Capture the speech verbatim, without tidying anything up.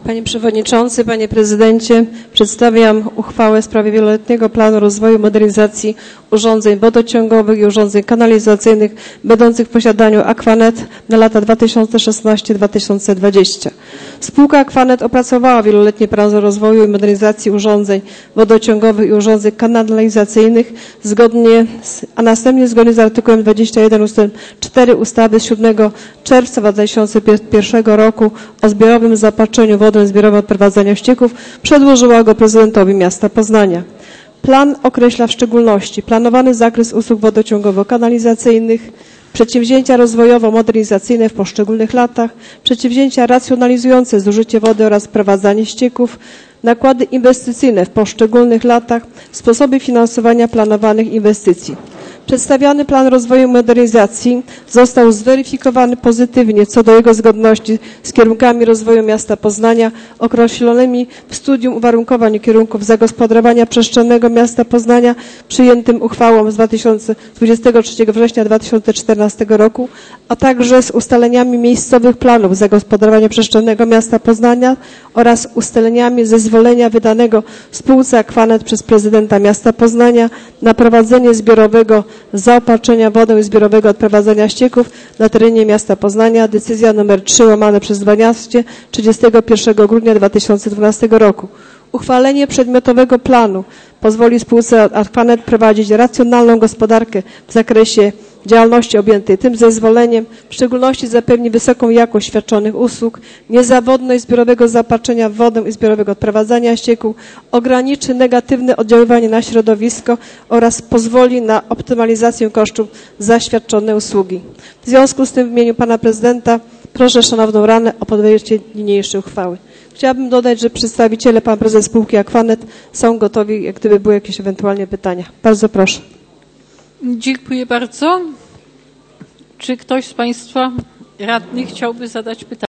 Panie Przewodniczący, Panie Prezydencie, przedstawiam uchwałę w sprawie wieloletniego planu rozwoju i modernizacji urządzeń wodociągowych i urządzeń kanalizacyjnych będących w posiadaniu Aquanet na lata dwa tysiące szesnasty do dwa tysiące dwudziestego. Spółka Aquanet opracowała wieloletni plan rozwoju i modernizacji urządzeń wodociągowych i urządzeń kanalizacyjnych zgodnie z, a następnie zgodnie z artykułem dwudziestym pierwszym ustęp cztery ustawy z siódmego czerwca dwa tysiące pierwszego roku o zbiorowym zaopatrzeniu w wodę zbiorową odprowadzania ścieków przedłożyła go prezydentowi miasta Poznania. Plan określa w szczególności planowany zakres usług wodociągowo-kanalizacyjnych, przedsięwzięcia rozwojowo-modernizacyjne w poszczególnych latach, przedsięwzięcia racjonalizujące zużycie wody oraz sprowadzanie ścieków, nakłady inwestycyjne w poszczególnych latach, sposoby finansowania planowanych inwestycji. Przedstawiany plan rozwoju i modernizacji został zweryfikowany pozytywnie co do jego zgodności z kierunkami rozwoju miasta Poznania określonymi w studium uwarunkowań i kierunków zagospodarowania przestrzennego miasta Poznania przyjętym uchwałą z dwudziestego trzeciego września dwa tysiące czternastego roku, a także z ustaleniami miejscowych planów zagospodarowania przestrzennego miasta Poznania oraz ustaleniami zezwolenia wydanego spółce Aquanet przez prezydenta miasta Poznania na prowadzenie zbiorowego zaopatrzenia wodą i zbiorowego odprowadzania ścieków na terenie miasta Poznania, decyzja nr trzy łamane przez dwanaście trzydziestego pierwszego grudnia dwa tysiące dwunastego roku. Uchwalenie przedmiotowego planu pozwoli spółce Aquanet prowadzić racjonalną gospodarkę w zakresie działalności objętej tym zezwoleniem, w szczególności zapewni wysoką jakość świadczonych usług, niezawodność zbiorowego zaopatrzenia w wodę i zbiorowego odprowadzania ścieków, ograniczy negatywne oddziaływanie na środowisko oraz pozwoli na optymalizację kosztów za świadczone usługi. W związku z tym w imieniu Pana Prezydenta proszę Szanowną Radę o podjęcie niniejszej uchwały. Chciałabym dodać, że przedstawiciele, Pan Prezes spółki Aquanet są gotowi, jak gdyby były jakieś ewentualnie pytania. Bardzo proszę. Dziękuję bardzo. Czy ktoś z Państwa radnych chciałby zadać pytanie?